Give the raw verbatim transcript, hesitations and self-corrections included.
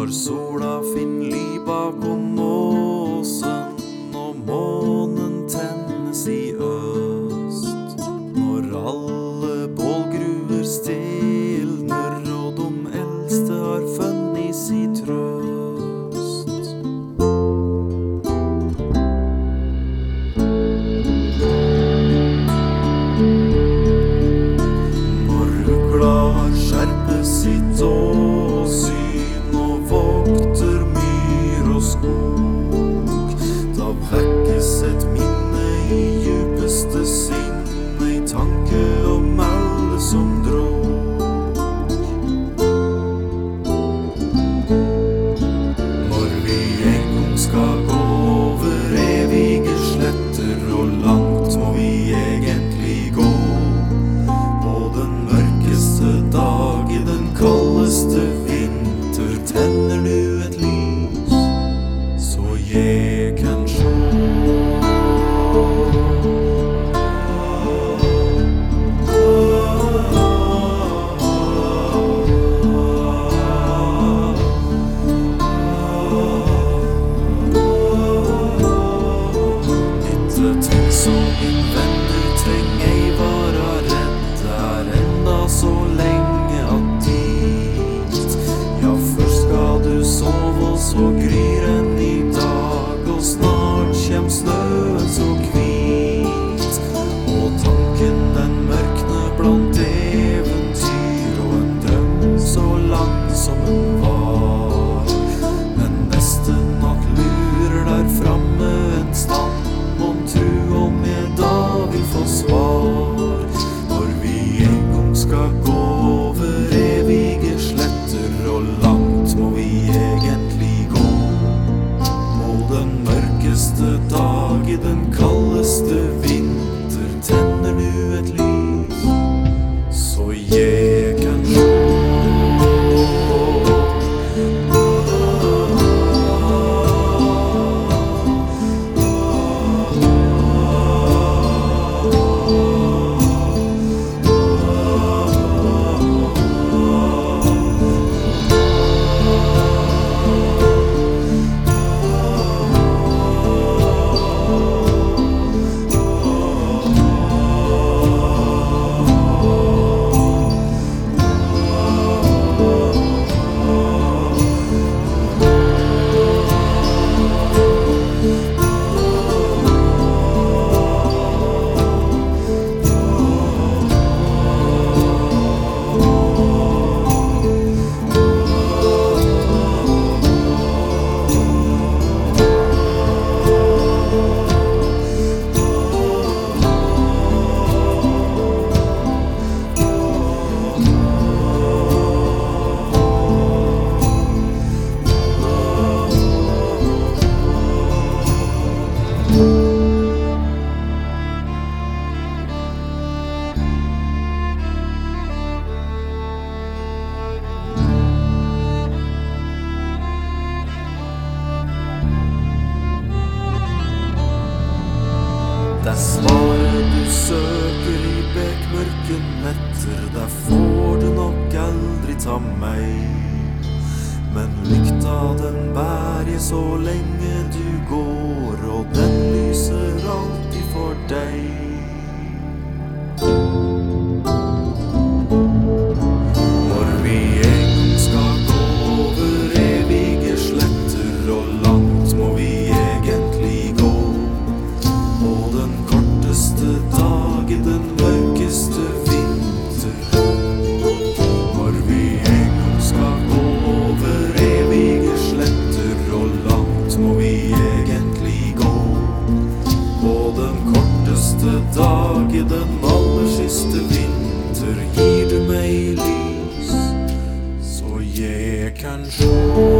Når sola finner ly bakom åsen, og månen tennes i øst. Når alle bålgruver stilner, og de eldste har funnet si trøst. Når ugla har skjerpet sitt åsyn og vokter myr og skog, da vekkes et minne i djupeste sinn, ei tanke om alle som drog. Når vi en gang skal gå over evige sletter, og langt må vi egentlig gå, på den mørkeste dag i den kaldeste vinter tenner du et lys, så jeg kan sjå. Ikke tenk så min venn, du trenger ei vara redd, det er enda så lenge at dit. Ja, først skal du sove, og så gryr en i dag, og snart kjem snøen så hvit. Og tanken den mørkner blant eventyr, og en drøm så lang som en var. Men neste natt lurer der framme en stand, mon tru om jeg da vil få svar. Når vi en gang skal gå over evige sletter, og langt må vi egentlig gå, på den mørkeste dag i den kaldeste vinter tenner du et lys, så jeg kan sjå. Det er svaret du søker i bekmørke netter, der får du nok aldri ta meg. Men lykta den bærer jeg så lenge du går, og den lyser alltid for deg. Når vi en gang skal gå over evige sletter, og langt må vi egentlig gå, på den korteste dag i den mørkeste vinter. Når vi en gang skal gå over evige sletter, og langt må vi egentlig gå, på den korteste dag i den aller siste vinter, gir du meg lys, så jeg kan sjå.